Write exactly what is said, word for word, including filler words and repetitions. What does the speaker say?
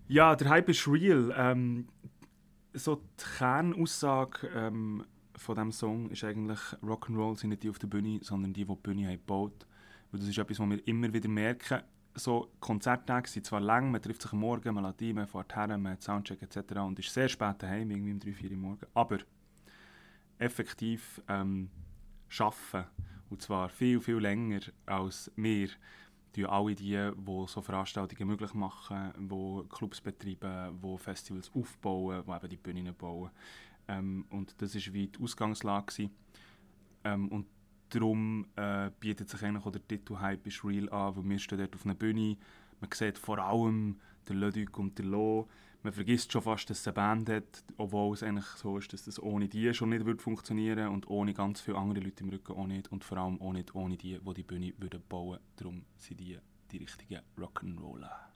Ja, der Hype ist real. Ähm, so die Kernaussage ähm, von diesem Song ist eigentlich, Rock'n'Roll sind nicht die auf der Bühne, sondern die, die die Bühne haben gebaut. Und das ist etwas, was wir immer wieder merken. So Konzerttage sind zwar lang, man trifft sich am Morgen, man lädt ein, man fährt her, man hat Soundcheck et cetera und ist sehr spät daheim, irgendwie um drei, vier Uhr morgens. Aber effektiv ähm, arbeiten, und zwar viel, viel länger als wir, die alle die, die so Veranstaltungen möglich machen, die Clubs betreiben, die Festivals aufbauen, die eben die Bühnen bauen. Ähm, und das war wie die Ausgangslage. Ähm, und darum äh, bietet sich eigentlich auch der Titel «Hype is real» an, weil wir stehen dort auf einer Bühne, man sieht vor allem den Leduc und den Lo, man vergisst schon fast, dass es eine Band hat, obwohl es eigentlich so ist, dass das ohne die schon nicht würde funktionieren und ohne ganz viele andere Leute im Rücken auch nicht und vor allem auch nicht ohne die, die die Bühne würden bauen. Darum sind die die richtigen Rock'n'Roller.